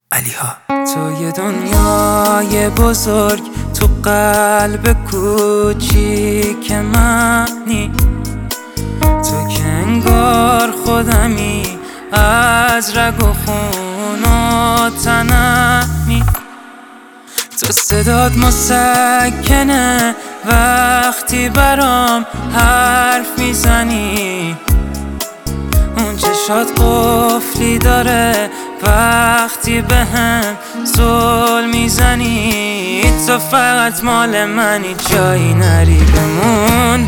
علیها. تو یه دنیای بزرگ تو قلب کوچیک منی، تو که انگار خودمی از رگ و خون و تنمی. تو صدات مسکنه وقتی برام حرف میزنی، اون چشات قفلی داره وقتی بهم زل میزنی. تو فقط مال منی، جایی نری بمون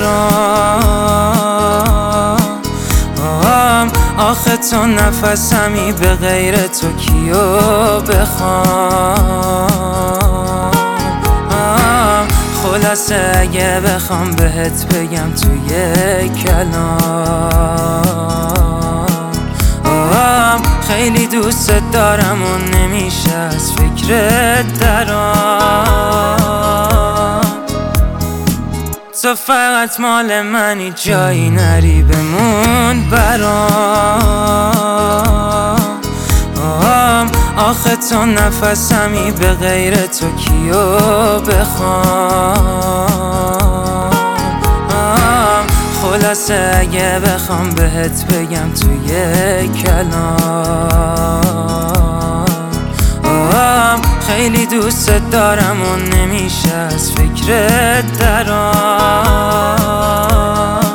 برام. آخه تو نفسمی، به غیر تو کیو بخوام. خلاصه اگه بخوام بهت بگم توی کلام، خیلی دوست دارم و نمیشه از فکرت درام. تو فقط مال منی، جایی نری بمون برام. آخه تو نفسمی، به غیر تو کیو بخوام. خلاصه اگه بخوام بهت بگم توی کلام، خیلی دوست دارم و نمیشه از فکرت درام.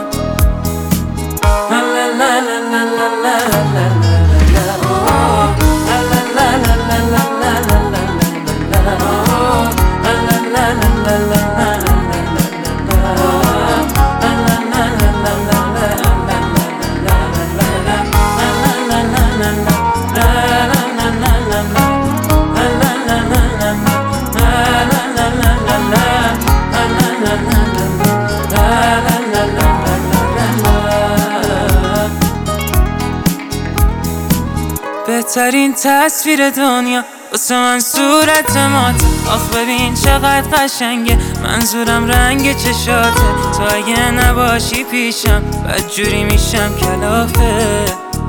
بهترین تصویر دنیا واسه من صورت مات. آخ ببین چقدر قشنگه، منظورم رنگ چشاته. تو اگه نباشی پیشم بدجوری میشم کلافه.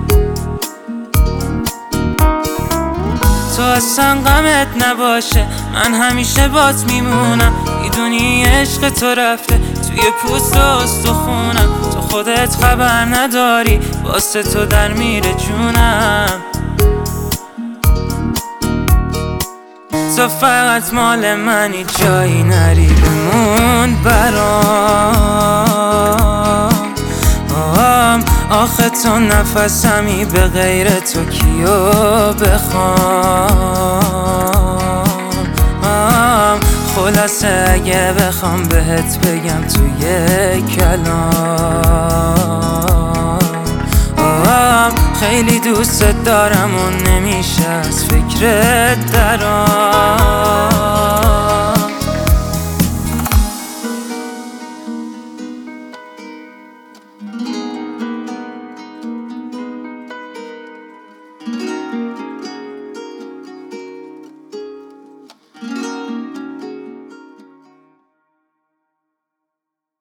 تو اصلا غمت نباشه، من همیشه بات میمونم. میدونی عشق تو رفته توی پوست و استخونم. تو خودت خبر نداری، واسه تو در میره جونم. تو فقط مال منی، جایی نری بمون برام. آخه تو نفسمی، به غیر تو کیو بخوام. خلاصه اگه بخوام بهت بگم توی کلام، خیلی دوست دارم و نمیشه از فکرت درام.